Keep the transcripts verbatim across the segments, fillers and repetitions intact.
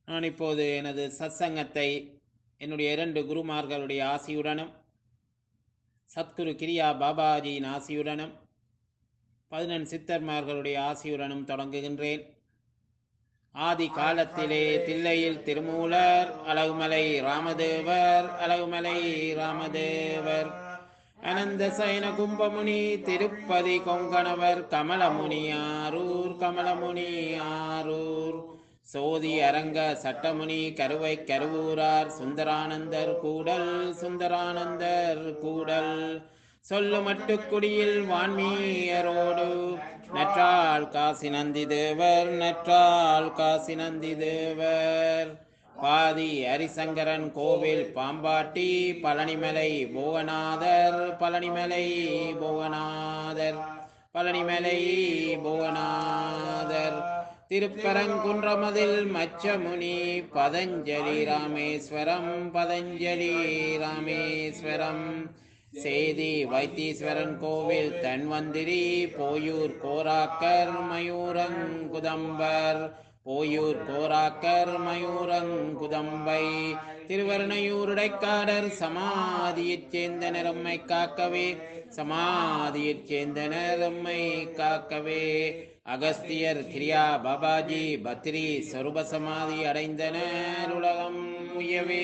நான் இப்போது எனது சத்சங்கத்தை என்னுடைய இரண்டு குருமார்களுடைய ஆசியுடனும் சத்குரு கிரியா பாபாஜியின் ஆசியுடனும் பதினெண் சித்தர்மார்களுடைய ஆசியுடனும் தொடங்குகின்றேன். ஆதி காலத்திலே தில்லையில் திருமூலர் அழகுமலை ராமதேவர் அழகுமலை ராமதேவர் அனந்த சயன கும்பமுனி திருப்பதி கொங்கணவர் கமலமுனி ஆரூர் கமலமுனி ஆரூர் சோதி அரங்க சட்டமுனி கருவை கருவூரார் சுந்தரானந்தர் கூடல் சுந்தரானந்தர் கூடல் சொல்லு மட்டுக்குடியில் வான்மீயரோடு நற்றாள் காசி நந்தி தேவர் நற்றாள் காசி நந்தி தேவர் பாதி ஹரிசங்கரன் கோவில் பாம்பாட்டி பழனிமலை போகநாதர் பழனிமலை போகநாதர் பழனிமலை போகநாதர் திருப்பரங்குன்றமதில் மச்சமுனி பதஞ்சலி ராமேஸ்வரம் பதஞ்சலி ராமேஸ்வரம் சேதி வைத்தீஸ்வரன் கோவில் தன்வந்திரி போயூர் கோராக்கர் மயூரங்குதம்பர் போயூர் கோராக்கர் மயூரங்குதம்பை திருவருணையூருடைக்காடர் சமாதியைச் சேர்ந்தனர் எம்மை காக்கவே சமாதியைச் சேர்ந்தனர் எம்மை காக்கவே அகஸ்தியர் கிரியா பாபாஜி பத்ரி சொரூப சமாதி அடைந்தனர் உலகம் உயவே.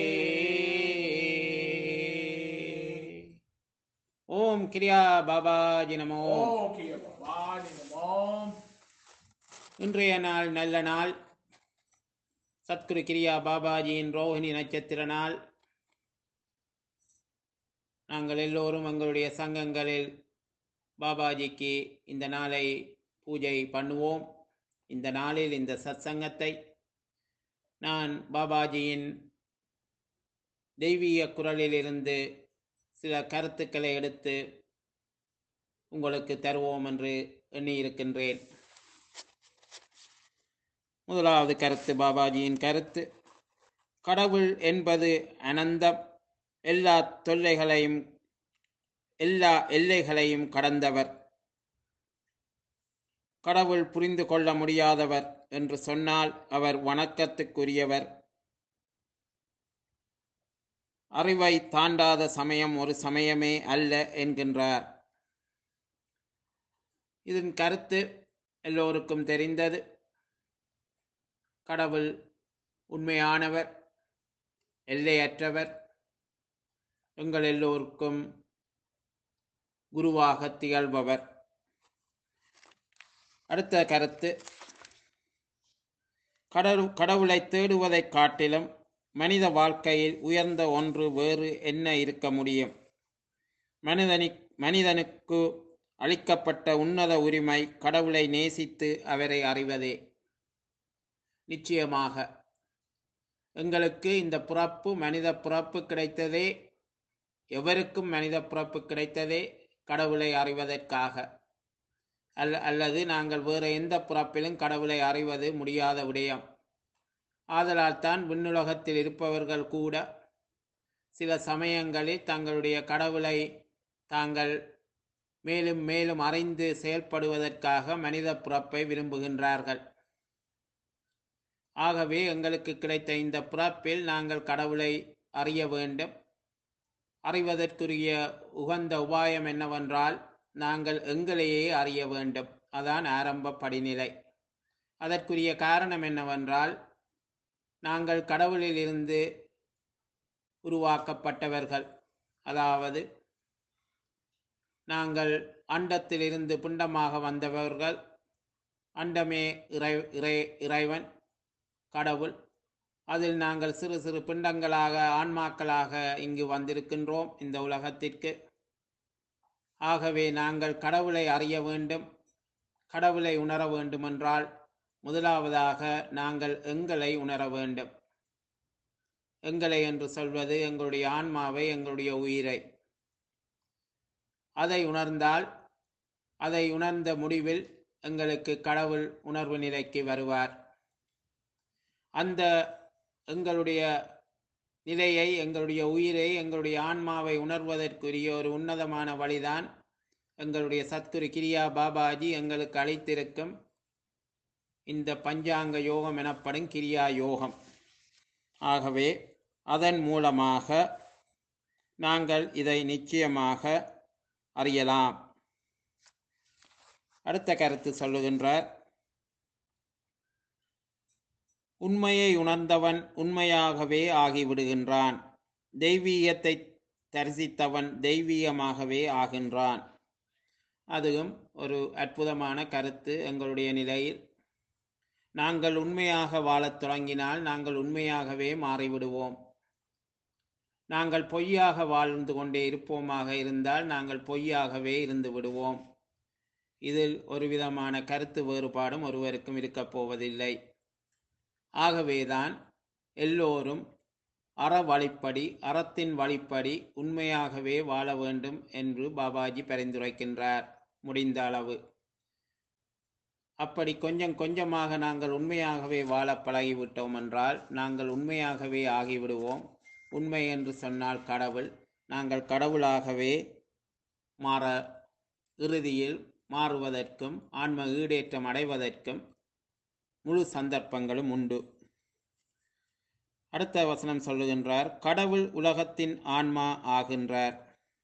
ஓம் கிரியா பாபாஜி நமோ. இன்றைய நாள் நல்ல நாள். சத்குரு கிரியா பாபாஜியின் ரோஹிணி நட்சத்திர நாள். நாங்கள் எல்லோரும் எங்களுடைய சங்கங்களில் பாபாஜிக்கு இந்த நாளை பூஜை பண்ணுவோம். இந்த நாளில் இந்த சத் சங்கத்தை நான் பாபாஜியின் தெய்வீக குரலிலிருந்து சில கருத்துக்களை எடுத்து உங்களுக்கு தருவோம் என்று எண்ணியிருக்கின்றேன். முதலாவது கருத்து பாபாஜியின் கருத்து. கடவுள் என்பது அனந்தம், எல்லா தொல்லைகளையும் எல்லா எல்லைகளையும் கடந்தவர். கடவுள் புரிந்து கொள்ள முடியாதவர் என்று சொன்னால் அவர் வணக்கத்துக்குரியவர். அறிவை தாண்டாத சமயம் ஒரு சமயமே அல்ல என்கின்றார். இதன் கருத்து எல்லோருக்கும் தெரிந்தது. கடவுள் உண்மையானவர், எல்லையற்றவர், எங்கள் எல்லோருக்கும் குருவாக திகழ்பவர். அடுத்த கருத்து, கடவு கடவுளை தேடுவதைக் காட்டிலும் மனித வாழ்க்கையில் உயர்ந்த ஒன்று வேறு என்ன இருக்க முடியும்? மனிதனி மனிதனுக்கு அளிக்கப்பட்ட உன்னத உரிமை கடவுளை நேசித்து அவரை அறிவதே. நிச்சயமாக எங்களுக்கு இந்த பிறப்பு, மனித பிறப்பு கிடைத்ததே, எவருக்கும் மனித பிறப்பு கிடைத்ததே கடவுளை அறிவதற்காக. அல்ல அல்லது நாங்கள் வேறு எந்த பிறப்பிலும் கடவுளை அறிவது முடியாத விடயம். ஆதலால் தான் விண்ணுலகத்தில் இருப்பவர்கள் கூட சில சமயங்களில் தங்களுடைய கடவுளை தாங்கள் மேலும் மேலும் அறிந்து செயல்படுவதற்காக மனித பிறப்பை விரும்புகின்றார்கள். ஆகவே எங்களுக்கு கிடைத்த இந்த பிறப்பில் நாங்கள் கடவுளை அறிய வேண்டும். அறிவதற்குரிய உகந்த உபாயம் என்னவென்றால் நாங்கள் எங்களையே அறிய வேண்டும். அதான் ஆரம்ப படிநிலை. அதற்குரிய காரணம் என்னவென்றால் நாங்கள் கடவுளில் இருந்து உருவாக்கப்பட்டவர்கள். அதாவது நாங்கள் அண்டத்திலிருந்து பிண்டமாக வந்தவர்கள். அண்டமே இறை இறை இறைவன் கடவுள். அதில் நாங்கள் சிறு சிறு பிண்டங்களாக ஆன்மாக்களாக இங்கு வந்திருக்கின்றோம் இந்த உலகத்திற்கு. ஆகவே நாங்கள் கடவுளை அறிய வேண்டும். கடவுளை உணர வேண்டுமென்றால் முதலாவதாக நாங்கள் எங்களை உணர வேண்டும். எங்களை என்று சொல்வது எங்களுடைய ஆன்மாவை, எங்களுடைய உயிரை. அதை உணர்ந்தால், அதை உணர்ந்த முடிவில் எங்களுக்கு கடவுள் உணர்வு நிலைக்கு வருவார். அந்த எங்களுடைய நிலையை, எங்களுடைய உயிரை, எங்களுடைய ஆன்மாவை உணர்வதற்குரிய ஒரு உன்னதமான வழிதான் எங்களுடைய சத்குரு கிரியா பாபாஜி எங்களுக்கு அளித்திருக்கும் இந்த பஞ்சாங்க யோகம் எனப்படும் கிரியா யோகம். ஆகவே அதன் மூலமாக நாங்கள் இதை நிச்சயமாக அறியலாம். அடுத்த கருத்து சொல்லுகின்றார், உண்மையை உணர்ந்தவன் உண்மையாகவே ஆகிவிடுகின்றான். தெய்வீகத்தை தரிசித்தவன் தெய்வீகமாகவே ஆகின்றான். அதுவும் ஒரு அற்புதமான கருத்து. எங்களுடைய நிலையில் நாங்கள் உண்மையாக வாழத் தொடங்கினால் நாங்கள் உண்மையாகவே மாறிவிடுவோம். நாங்கள் பொய்யாக வாழ்ந்து கொண்டே இருப்போமாக இருந்தால் நாங்கள் பொய்யாகவே இருந்து விடுவோம். இதில் ஒரு விதமான கருத்து வேறுபாடும் ஒருவருக்கும் இருக்கப் போவதில்லை. ஆகவேதான் எல்லோரும் அற வழிப்படி அறத்தின் வழிப்படி உண்மையாகவே வாழ வேண்டும் என்று பாபாஜி பரிந்துரைக்கின்றார். முடிந்த அளவு அப்படி கொஞ்சம் கொஞ்சமாக நாங்கள் உண்மையாகவே வாழ பழகிவிட்டோம் என்றால் நாங்கள் உண்மையாகவே ஆகிவிடுவோம். உண்மை என்று சொன்னால் கடவுள். நாங்கள் கடவுளாகவே மாற இறுதியில் மாறுவதற்கும் ஆன்ம ஈடேற்றம் அடைவதற்கும் முழு சந்தர்ப்பங்களும் உண்டு. அடுத்த வசனம் சொல்லுகின்றார், கடவுள் உலகத்தின் ஆன்மா ஆகின்றார்.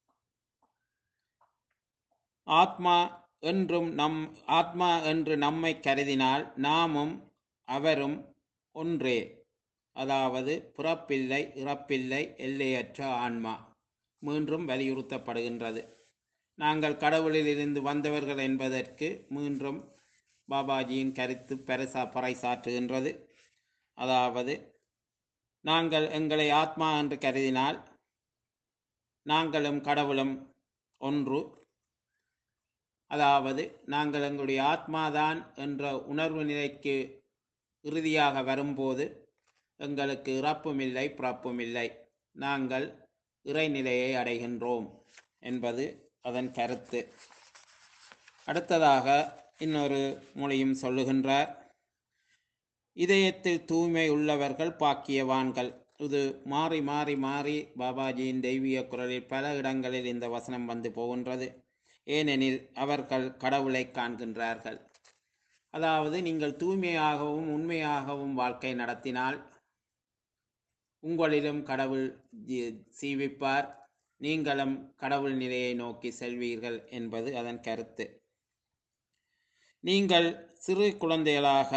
ஆத்மா என்றும் நம் ஆத்மா என்று நம்மை கருதினால் நாமும் அவரும் ஒன்றே. அதாவது பிறப்பில்லை இறப்பில்லை எல்லையற்ற ஆன்மா. மீண்டும் வலியுறுத்தப்படுகின்றது. நாங்கள் கடவுளில் இருந்து வந்தவர்கள் என்பதற்கு மீண்டும் பாபாஜியின் கருத்து பெருசா பறைசாற்றுகின்றது. அதாவது நாங்கள் எங்களை ஆத்மா என்று கருதினால் நாங்களும் கடவுளும் ஒன்று. அதாவது நாங்கள் எங்களுடைய ஆத்மாதான் என்ற உணர்வு நிலைக்கு இறுதியாக வரும்போது எங்களுக்கு இறப்பும் இல்லை பிறப்பும் இல்லை. நாங்கள் இறைநிலையை அடைகின்றோம் என்பது அதன் கருத்து. அடுத்ததாக இன்னொரு மொழியும் சொல்லுகின்றார், இதயத்தில் தூய்மை உள்ளவர்கள் பாக்கியவான்கள். இது மாறி மாறி மாறி பாபாஜியின் தெய்வீக குரலில் பல இடங்களில் இந்த வசனம் வந்து போகின்றது. ஏனெனில் அவர்கள் கடவுளை காண்கின்றார்கள். அதாவது நீங்கள் தூய்மையாகவும் உண்மையாகவும் வாழ்க்கை நடத்தினால் உங்களிலும் கடவுள் சீவிப்பார், நீங்களும் கடவுள் நிலையை நோக்கி செல்வீர்கள் என்பது அதன் கருத்து. நீங்கள் சிறு குழந்தைகளாக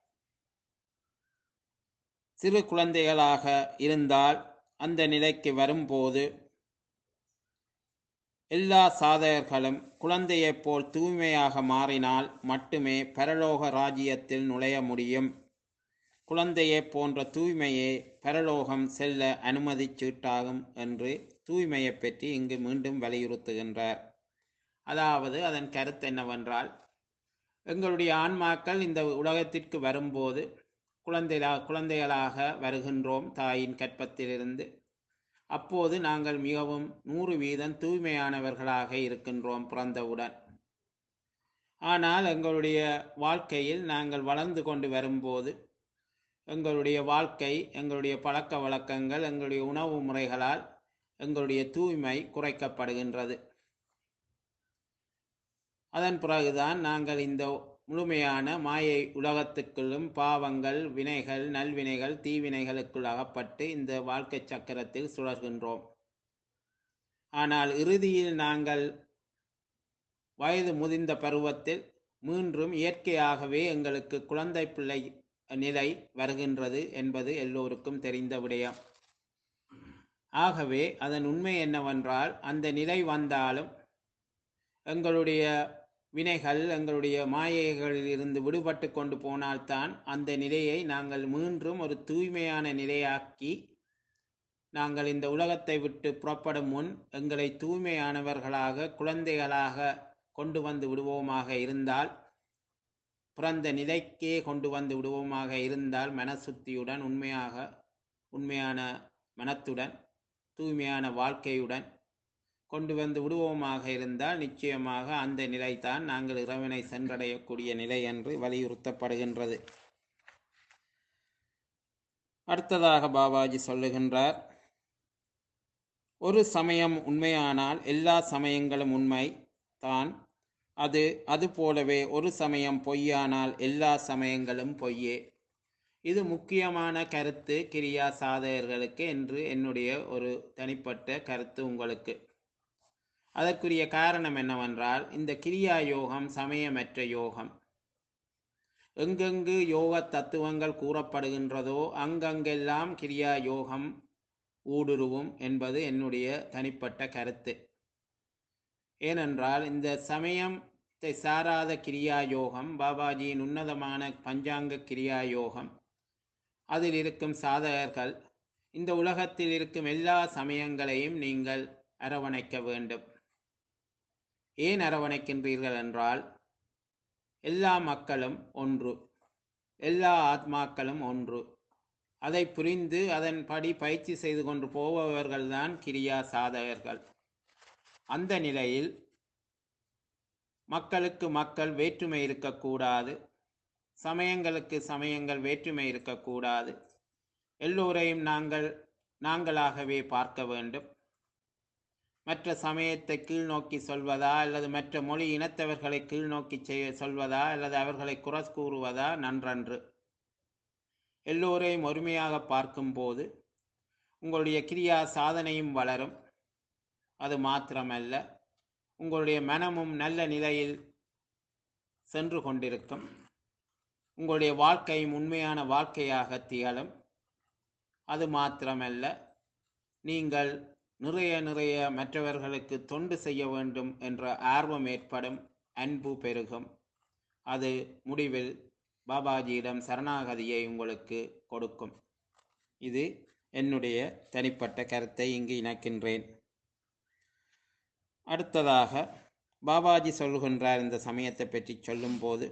சிறு குழந்தைகளாக இருந்தால் அந்த நிலைக்கு வரும்போது எல்லா சாதகர்களும் குழந்தையைப் போல் தூய்மையாக மாறினால் மட்டுமே பரலோக ராஜ்யத்தில் நுழைய முடியும். குழந்தையைப் போன்ற தூய்மையே பரலோகம் செல்ல அனுமதி சீட்டாகும் என்று தூய்மையை பற்றி இங்கு மீண்டும் வலியுறுத்துகின்றார். அதாவது அதன் கருத்து என்னவென்றால், எங்களுடைய ஆன்மாக்கள் இந்த உலகத்திற்கு வரும்போது குழந்தைகளா குழந்தைகளாக வருகின்றோம் தாயின் கற்பத்திலிருந்து. அப்போது நாங்கள் மிகவும் நூறு வீதம் தூய்மையானவர்களாக இருக்கின்றோம் பிறந்தவுடன். ஆனால் எங்களுடைய வாழ்க்கையில் நாங்கள் வளர்ந்து கொண்டு வரும்போது எங்களுடைய வாழ்க்கை, எங்களுடைய பழக்க வழக்கங்கள், எங்களுடைய உணவு முறைகளால் எங்களுடைய தூய்மை குறைக்கப்படுகின்றது. அதன் பிறகுதான் நாங்கள் இந்த முழுமையான மாயை உலகத்துக்குள்ளும் பாவங்கள், வினைகள், நல்வினைகள், தீவினைகளுக்குள் அகப்பட்டு இந்த வாழ்க்கை சக்கரத்தில் சுழல்கின்றோம். ஆனால் இறுதியில் நாங்கள் வயது முதிர்ந்த பருவத்தில் மீண்டும் இயற்கையாகவே எங்களுக்கு குழந்தை பிள்ளை நிலை வருகின்றது என்பது எல்லோருக்கும் தெரிந்த விடயம். ஆகவே அதன் உண்மை என்னவென்றால், அந்த நிலை வந்தாலும் எங்களுடைய வினைகள், எங்களுடைய மாயைகளில் இருந்து விடுபட்டு கொண்டு போனால்தான் அந்த நிலையை நாங்கள் மீண்டும் ஒரு தூய்மையான நிலையாக்கி நாங்கள் இந்த உலகத்தை விட்டு புறப்படும் முன் எங்களை தூய்மையானவர்களாக குழந்தைகளாக கொண்டு வந்து விடுவோமாக இருந்தால், பிறந்த நிலைக்கே கொண்டு வந்து விடுவோமாக இருந்தால், மனசுத்தியுடன் உண்மையாக உண்மையான மனத்துடன் தூய்மையான வாழ்க்கையுடன் கொண்டு வந்து விடுவோமாக இருந்தால் நிச்சயமாக அந்த நிலைதான் நாங்கள் இறைவனை சென்றடையக்கூடிய நிலை என்று வலியுறுத்தப்படுகின்றது. அடுத்ததாக பாபாஜி சொல்லுகின்றார், ஒரு சமயம் உண்மையானால் எல்லா சமயங்களும் உண்மை தான். அது அது போலவே ஒரு சமயம் பொய்யானால் எல்லா சமயங்களும் பொய்யே. இது முக்கியமான கருத்து கிரியா சாதகர்களுக்கு என்று என்னுடைய ஒரு தனிப்பட்ட கருத்து உங்களுக்கு. அதற்குரிய காரணம் என்னவென்றால், இந்த கிரியா யோகம் சமயமற்ற யோகம். எங்கெங்கு யோக தத்துவங்கள் கூறப்படுகின்றதோ அங்கங்கெல்லாம் கிரியா யோகம் ஊடுருவும் என்பது என்னுடைய தனிப்பட்ட கருத்து. ஏனென்றால் இந்த சமயத்தை சாராத கிரியா யோகம், பாபாஜியின் உன்னதமான பஞ்சாங்க கிரியா யோகம், அதில் இருக்கும் சாதகர்கள் இந்த உலகத்தில் இருக்கும் எல்லா சமயங்களையும் நீங்கள் அரவணைக்க வேண்டும். ஏன் அரவணைக்கின்றீர்கள் என்றால், எல்லா மக்களும் ஒன்று, எல்லா ஆத்மாக்களும் ஒன்று. அதை புரிந்து அதன்படி பயிற்சி செய்து கொண்டு போபவர்கள்தான் கிரியா சாதகர்கள். அந்த நிலையில் மக்களுக்கு மக்கள் வேற்றுமை இருக்கக்கூடாது, சமயங்களுக்கு சமயங்கள் வேற்றுமை இருக்கக்கூடாது. எல்லோரையும் நாங்கள் நாங்களாகவே பார்க்க வேண்டும். மற்ற சமயத்தை கீழ்நோக்கி சொல்வதா அல்லது மற்ற மொழி இனத்தவர்களை கீழ்நோக்கி செய்ய சொல்வதா அல்லது அவர்களை குறை கூறுவதா நன்றன்று. எல்லோரையும் ஒருமையாக பார்க்கும்போது உங்களுடைய கிரியா சாதனையும் வளரும். அது மாத்திரமல்ல, உங்களுடைய மனமும் நல்ல நிலையில் சென்று கொண்டிருக்கும். உங்களுடைய வாழ்க்கையும் உண்மையான வாழ்க்கையாக திகழும். அது மாத்திரமல்ல, நீங்கள் நிறைய நிறைய மற்றவர்களுக்கு தொண்டு செய்ய வேண்டும் என்ற ஆர்வம் ஏற்படும், அன்பு பெருகும். அது முடிவில் பாபாஜியிடம் சரணாகதியை உங்களுக்கு கொடுக்கும். இது என்னுடைய தனிப்பட்ட கருத்தை இங்கு இணைக்கின்றேன். அடுத்ததாக பாபாஜி சொல்கின்றார், இந்த சமயத்தை பற்றி சொல்லும்போது,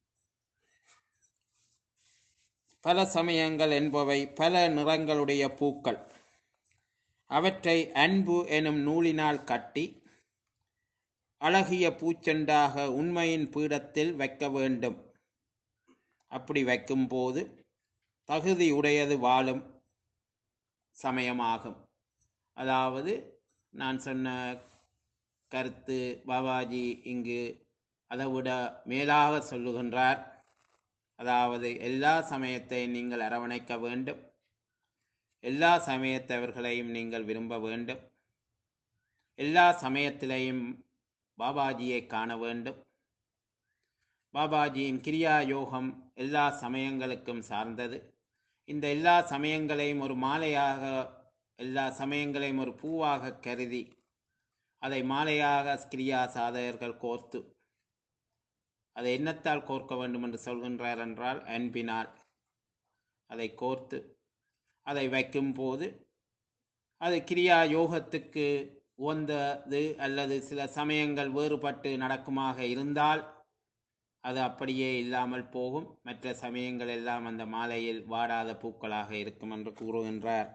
பல சமயங்கள் என்பவை பல நிறங்களுடைய பூக்கள். அவற்றை அன்பு எனும் நூலினால் கட்டி அழகிய பூச்செண்டாக உண்மையின் பீடத்தில் வைக்க வேண்டும். அப்படி வைக்கும்போது தகுதி உடையது வாழும் சமயமாகும். அதாவது நான் சொன்ன கருத்து பாபாஜி இங்கு அதை விட மேலாக சொல்லுகின்றார். அதாவது எல்லா சமயத்தையும் நீங்கள் அரவணைக்க வேண்டும், எல்லா சமயத்தவர்களையும் நீங்கள் விரும்ப வேண்டும், எல்லா சமயத்திலையும் பாபாஜியை காண வேண்டும். பாபாஜியின் கிரியா யோகம் எல்லா சமயங்களுக்கும் சார்ந்தது. இந்த எல்லா சமயங்களையும் ஒரு மாலையாக, எல்லா சமயங்களையும் ஒரு பூவாக கருதி அதை மாலையாக கிரியா சாதகர்கள் கோர்த்து, அதை எண்ணத்தால் கோர்க்க வேண்டும் என்று சொல்கின்றார் என்றால் அன்பினால் அதை கோர்த்து அதை வைக்கும் போது அது கிரியா யோகத்துக்கு உகந்தது. அல்லது சில சமயங்கள் வேறுபட்டு நடக்குமாக இருந்தால் அது அப்படியே இல்லாமல் போகும். மற்ற சமயங்கள் எல்லாம் அந்த மாலையில் வாடாத பூக்களாக இருக்கும் என்று கூறுகின்றார்.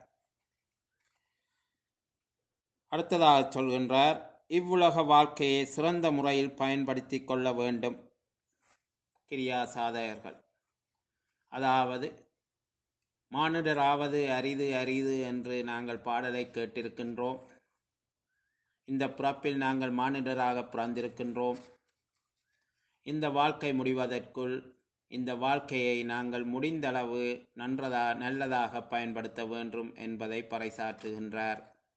அடுத்ததாக சொல்கின்றார், இவ்வுலக வாழ்க்கையை சிறந்த முறையில் பயன்படுத்தி கொள்ள வேண்டும் கிரியா சாதகர்கள். அதாவது மானிடராவது அரிது அரிது என்று நாங்கள் பாடலை கேட்டிருக்கின்றோம். இந்த பிறப்பில் நாங்கள் மானிடராக பிறந்திருக்கின்றோம். இந்த வாழ்க்கை முடிவதற்குள் இந்த வாழ்க்கையை நாங்கள் முடிந்தளவு நன்றதா நல்லதாக பயன்படுத்த வேண்டும் என்பதை பறைசாற்றுகின்றார்.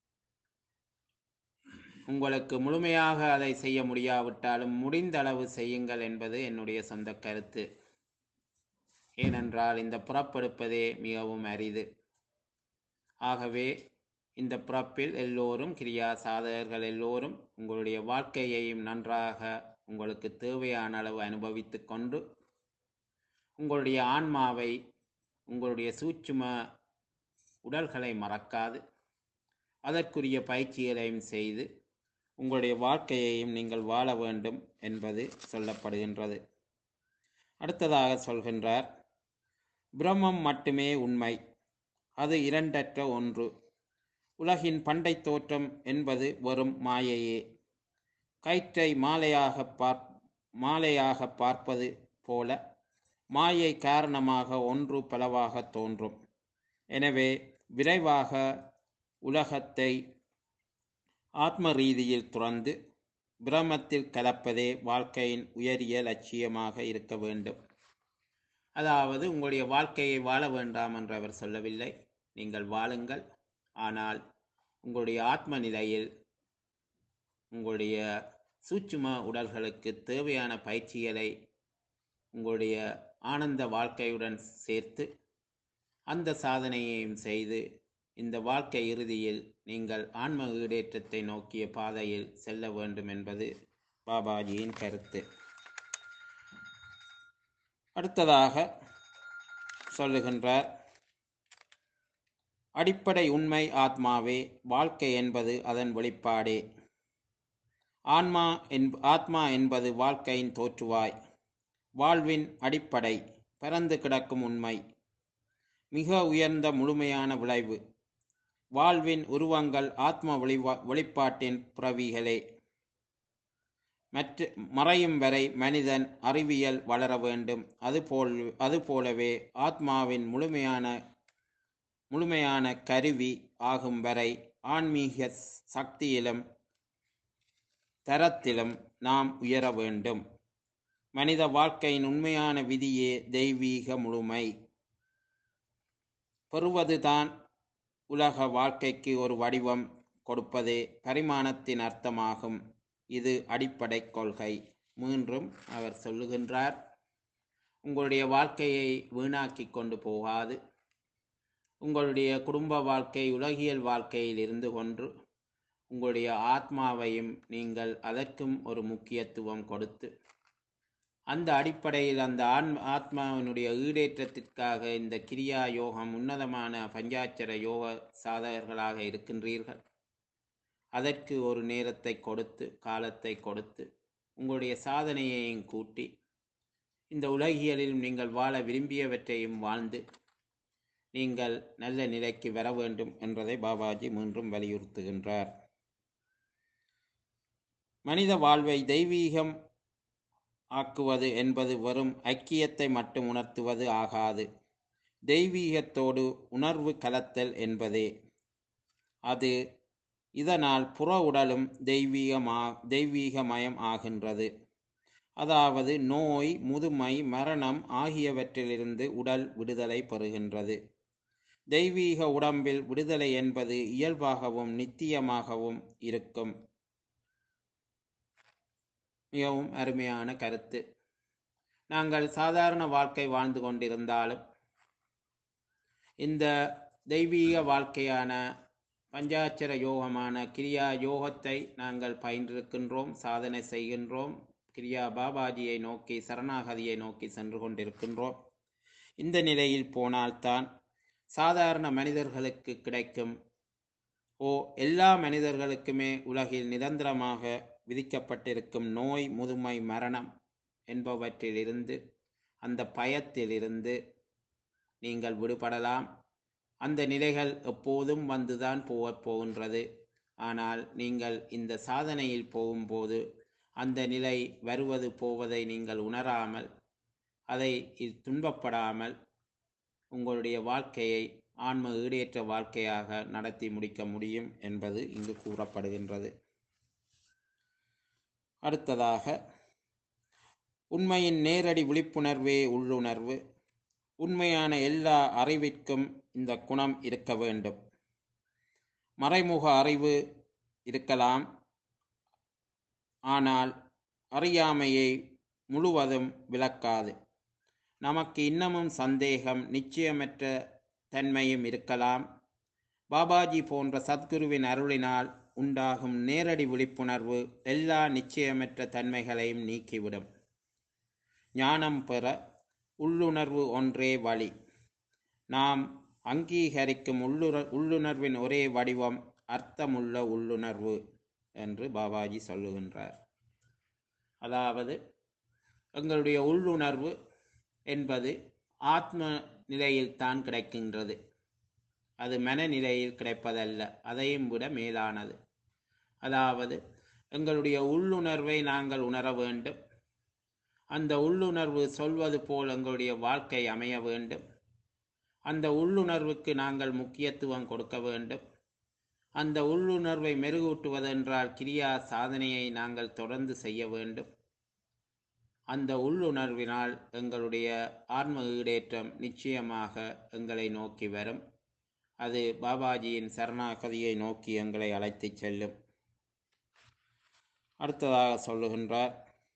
உங்களுக்கு முழுமையாக அதை செய்ய முடியாவிட்டாலும் முடிந்தளவு செய்யுங்கள் என்பது என்னுடைய சொந்த கருத்து. ஏனென்றால் இந்த புறப்படுப்பதே மிகவும் அரிது. ஆகவே இந்த பிறப்பில் எல்லோரும் கிரியா சாதகர்கள் எல்லோரும் உங்களுடைய வாழ்க்கையையும் நன்றாக உங்களுக்கு தேவையான அளவு அனுபவித்து கொண்டு உங்களுடைய ஆன்மாவை, உங்களுடைய சூட்சும உடல்களை மறக்காது அதற்குரிய பயிற்சிகளையும் செய்து உங்களுடைய வாழ்க்கையையும் நீங்கள் வாழ வேண்டும் என்பது சொல்லப்படுகின்றது. அடுத்ததாக சொல்கின்றார், பிரம்மம் மட்டுமே உண்மை, அது இரண்டற்ற ஒன்று. உலகின் பண்டை தோற்றம் என்பது வெறும் மாயையே. கயிற்றை மாலையாக பார் மாலையாக பார்ப்பது போல மாயை காரணமாக ஒன்று பலவாக தோன்றும். எனவே விரைவாக உலகத்தை ஆத்ம ரீதியில் துறந்து பிரமத்தில் கலப்பதே வாழ்க்கையின் உயரிய லட்சியமாக இருக்க வேண்டும். அதாவது உங்களுடைய வாழ்க்கையை வாழ வேண்டாம் என்று அவர் சொல்லவில்லை. நீங்கள் வாழுங்கள். ஆனால் உங்களுடைய ஆத்ம நிலையில் உங்களுடைய சூட்சும உடல்களுக்கு தேவையான பயிற்சிகளை உங்களுடைய ஆனந்த வாழ்க்கையுடன் சேர்த்து அந்த சாதனையையும் செய்து இந்த வாழ்க்கை இறுதியில் நீங்கள் ஆன்ம ஈடேற்றத்தை நோக்கிய பாதையில் செல்ல வேண்டும் என்பது பாபாஜியின் கருத்து. அடுத்ததாக சொல்லுகின்றார், அடிப்படை உண்மை ஆத்மாவே, வாழ்க்கை என்பது அதன் வெளிப்பாடே. ஆன்மா என் ஆத்மா என்பது வாழ்க்கையின் தோற்றுவாய், வாழ்வின் அடிப்படை, பரந்து கிடக்கும் உண்மை, மிக உயர்ந்த முழுமையான விளைவு. வாழ்வின் உருவங்கள் ஆத்ம வெளிவா வெளிப்பாட்டின் புறவிகளே. மற்ற மறையும் வரை மனிதன் அறிவியல் வளர வேண்டும். அதுபோல் அதுபோலவே ஆத்மாவின் முழுமையான முழுமையான கருவி ஆகும் வரை ஆன்மீக சக்தியிலும் தரத்திலும் நாம் உயர வேண்டும். மனித வாழ்க்கையின் உண்மையான விதியே தெய்வீக முழுமை. பெறுவதுதான் உலக வாழ்க்கைக்கு ஒரு வடிவம் கொடுப்பதே பரிமாணத்தின் அர்த்தமாகும். இது அடிப்படை கொள்கை. மீண்டும் அவர் சொல்லுகின்றார், உங்களுடைய வாழ்க்கையை வீணாக்கி கொண்டு போகாது. உங்களுடைய குடும்ப வாழ்க்கை உலகியல் வாழ்க்கையில் இருந்து கொண்டு உங்களுடைய ஆத்மாவையும் நீங்கள் அதற்கும் ஒரு முக்கியத்துவம் கொடுத்து அந்த அடிப்படையில் அந்த ஆன் ஆத்மாவினுடைய ஈடேற்றத்திற்காக இந்த கிரியா யோகம் உன்னதமான பஞ்சாட்சர யோக சாதகர்களாக இருக்கின்றீர்கள். அதற்கு ஒரு நேரத்தை கொடுத்து காலத்தை கொடுத்து உங்களுடைய சாதனையையும் கூட்டி இந்த உலகியலில் நீங்கள் வாழ விரும்பியவற்றையும் வாழ்ந்து நீங்கள் நல்ல நிலைக்கு வர வேண்டும் என்பதை பாபாஜி மீண்டும் வலியுறுத்துகின்றார். மனித வாழ்வை தெய்வீகம் ஆக்குவது என்பது வெறும் ஐக்கியத்தை மட்டும் உணர்த்துவது ஆகாது. தெய்வீகத்தோடு உணர்வு கலத்தல் என்பதே அது. இதனால் புற உடலும் தெய்வீகமா தெய்வீகமயம் ஆகின்றது. அதாவது நோய், முதுமை, மரணம் ஆகியவற்றிலிருந்து உடல் விடுதலை பெறுகின்றது. தெய்வீக உடம்பில் விடுதலை என்பது இயல்பாகவும் நித்தியமாகவும் இருக்கும். மிகவும் அருமையான கருத்து. நாங்கள் சாதாரண வாழ்க்கை வாழ்ந்து கொண்டிருந்தாலும் இந்த தெய்வீக வாழ்க்கையான பஞ்சாட்சர யோகமான கிரியா யோகத்தை நாங்கள் பயின்றிருக்கின்றோம், சாதனை செய்கின்றோம், கிரியா பாபாஜியை நோக்கி சரணாகதியை நோக்கி சென்று கொண்டிருக்கின்றோம். இந்த நிலையில் போனால்தான் சாதாரண மனிதர்களுக்கு கிடைக்கும் ஓ எல்லா மனிதர்களுக்குமே உலகில் நிரந்தரமாக விதிக்கப்பட்டிருக்கும் நோய், முதுமை, மரணம் என்பவற்றிலிருந்து அந்த பயத்திலிருந்து நீங்கள் விடுபடலாம். அந்த நிலைகள் எப்போதும் வந்துதான் போகப் போகின்றது. ஆனால் நீங்கள் இந்த சாதனையில் போகும்போது அந்த நிலை வருவது போவதை நீங்கள் உணராமல் அதை துன்பப்படாமல் உங்களுடைய வாழ்க்கையை ஆன்ம ஈடேற்ற வாழ்க்கையாக நடத்தி முடிக்க முடியும் என்பது இங்கு கூறப்படுகின்றது. அடுத்ததாக, உண்மையின் நேரடி விழிப்புணர்வே உள்ளுணர்வு. உண்மையான எல்லா அறிவிற்கும் இந்த குணம் இருக்க வேண்டும். மறைமுக அறிவு இருக்கலாம், ஆனால் அறியாமையை முழுவதும் விளக்காது. நமக்கு இன்னமும் சந்தேகம், நிச்சயமற்ற தன்மையும் இருக்கலாம். பாபாஜி போன்ற சத்குருவின் அருளினால் உண்டாகும் நேரடி விழிப்புணர்வு எல்லா நிச்சயமற்ற தன்மைகளையும் நீக்கிவிடும். ஞானம் பெற உள்ளுணர்வு ஒன்றே வழி. நாம் அங்கீகரிக்கும் உள்ளுற உள்ளுணர்வின் ஒரே வடிவம் அர்த்தமுள்ள உள்ளுணர்வு என்று பாபாஜி சொல்லுகின்றார். அதாவது எங்களுடைய உள்ளுணர்வு என்பது ஆத்ம நிலையில் தான் கிடைக்கின்றது. அது மனநிலையில் கிடைப்பதல்ல, அதையும் விட மேலானது. அதாவது எங்களுடைய உள்ளுணர்வை நாங்கள் உணர வேண்டும். அந்த உள்ளுணர்வு சொல்வது போல் எங்களுடைய வாழ்க்கை அமைய வேண்டும். அந்த உள்ளுணர்வுக்கு நாங்கள் முக்கியத்துவம் கொடுக்க வேண்டும். அந்த உள்ளுணர்வை மெருகூட்டுவதென்றால் கிரியா சாதனையை நாங்கள் தொடர்ந்து செய்ய வேண்டும். அந்த உள்ளுணர்வினால் எங்களுடைய ஆன்ம ஈடேற்றம் நிச்சயமாக எங்களை நோக்கி வரும். அது பாபாஜியின் சரணாகதியை நோக்கி எங்களை அழைத்துச் செல்லும். அடுத்ததாக சொல்லுகின்றார்,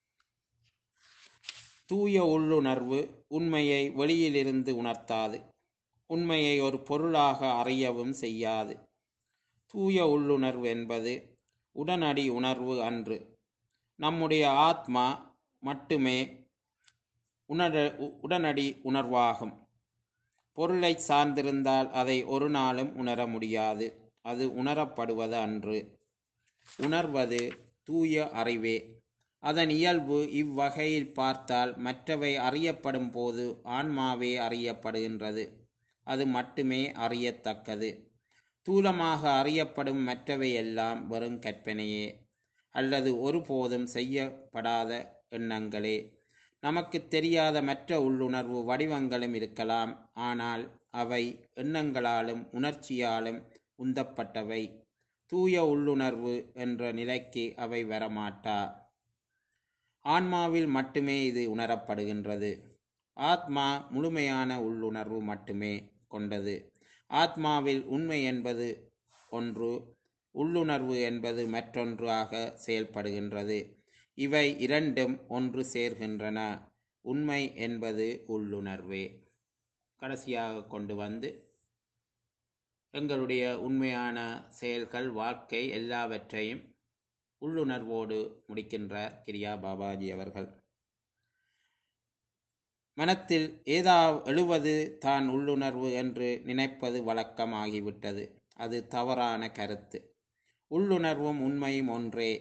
தூய உள்ளுணர்வு உண்மையை வெளியிலிருந்து உணர்த்தாது, உண்மையை ஒரு பொருளாக அறியவும் செய்யாது. தூய உள்ளுணர்வு என்பது உடனடி உணர்வு அன்று. நம்முடைய ஆத்மா மட்டுமே உணர உடனடி உணர்வாகும். பொருளை சார்ந்திருந்தால் அதை ஒரு நாளும் உணர முடியாது. அது உணரப்படுவது அன்று. உணர்வது தூய அறிவே. அதன் இயல்பு இவ்வகையில் பார்த்தால் மற்றவை அறியப்படும் போது ஆன்மாவே அறியப்படுகின்றது. அது மட்டுமே அறியத்தக்கது. தூலமாக அறியப்படும் மற்றவை எல்லாம் வெறும் கற்பனையே, அல்லது ஒருபோதும் செய்யப்படாத எண்ணங்களே. நமக்கு தெரியாத மற்ற உள்ளுணர்வு வடிவங்களும் இருக்கலாம், ஆனால் அவை எண்ணங்களாலும் உணர்ச்சியாலும் உந்தப்பட்டவை. தூய உள்ளுணர்வு என்ற நிலைக்கு அவை வரமாட்டா. ஆன்மாவில் மட்டுமே இது உணரப்படுகின்றது. ஆத்மா முழுமையான உள்ளுணர்வு மட்டுமே கொண்டது. ஆத்மாவில் உண்மை என்பது ஒன்று, உள்ளுணர்வு என்பது மற்றொன்றாக செயல்படுகின்றது. இவை இரண்டும் ஒன்று சேர்கின்றன. உண்மை என்பது உள்ளுணர்வே. கடைசியாக கொண்டு வந்து எங்களுடைய உண்மையான செயல்கள், வாழ்க்கை எல்லாவற்றையும் உள்ளுணர்வோடு முடிக்கின்றார் கிரியா பாபாஜி அவர்கள். மனத்தில் ஏதா எழுவது தான் உள்ளுணர்வு என்று நினைப்பது வழக்கமாகிவிட்டது. அது தவறான கருத்து. உள்ளுணர்வும் உண்மையும் ஒன்றே.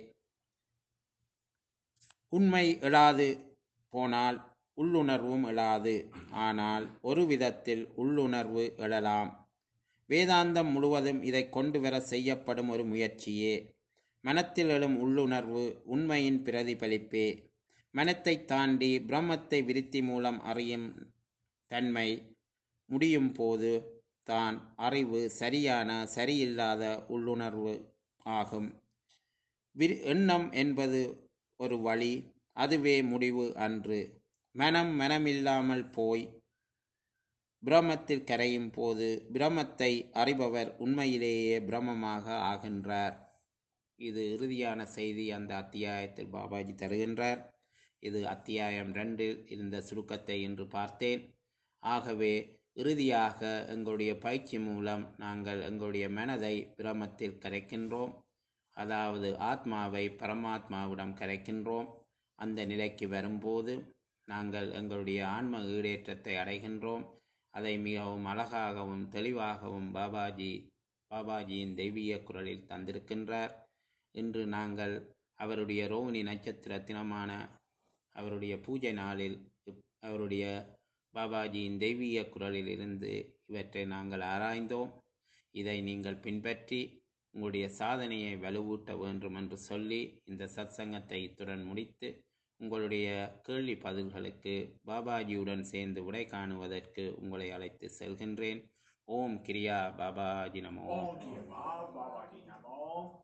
உண்மை எழாது போனால் உள்ளுணர்வும் எழாது. ஆனால் ஒரு விதத்தில் உள்ளுணர்வு எழலாம். வேதாந்தம் முழுவதும் இதை கொண்டு வர செய்யப்படும் ஒரு முயற்சியே. மனத்தில் எழும் உள்ளுணர்வு உண்மையின் பிரதிபலிப்பே. மனத்தை தாண்டி பிரம்மத்தை விருத்தி மூலம் அறியும் தன்மை முடியும் போது தான் அறிவு சரியான சரியில்லாத உள்ளுணர்வு ஆகும். விரு எண்ணம் என்பது ஒரு வழி, அதுவே முடிவு அன்று. மனம் மனமில்லாமல் போய் பிரம்மத்தில் கரையும் போது பிரம்மத்தை அறிபவர் உண்மையிலேயே பிரம்மமாக ஆகின்றார். இது இறுதியான செய்தி அந்த அத்தியாயத்தில் பாபாஜி தருகின்றார். இது அத்தியாயம் ரெண்டில் இருந்த சுருக்கத்தை இன்று பார்த்தேன். ஆகவே இறுதியாக எங்களுடைய பயிற்சி மூலம் நாங்கள் எங்களுடைய மனதை பிரம்மத்தில் கரைக்கின்றோம். அதாவது ஆத்மாவை பரமாத்மாவிடம் கரைக்கின்றோம். அந்த நிலைக்கு வரும்போது நாங்கள் எங்களுடைய ஆன்ம ஈடேற்றத்தை அடைகின்றோம். அதை மிகவும் அழகாகவும் தெளிவாகவும் பாபாஜி பாபாஜியின் தெய்வீக குரலில் தந்திருக்கின்றார். இன்று நாங்கள் அவருடைய ரோகிணி நட்சத்திர தினமான அவருடைய பூஜை நாளில் அவருடைய பாபாஜியின் தெய்வீக குரலில் இருந்து இவற்றை நாங்கள் ஆராய்ந்தோம். இதை நீங்கள் பின்பற்றி உங்களுடைய சாதனையை வலுவூட்ட வேண்டும் என்று சொல்லி இந்த சத்சங்கத்தை இத்துடன் முடித்து உங்களுடைய கேள்வி பதில்களுக்கு பாபாஜியுடன் சேர்ந்து விடை காணுவதற்கு உங்களை அழைத்து செல்கின்றேன். ஓம் கிரியா பாபாஜி நமோ.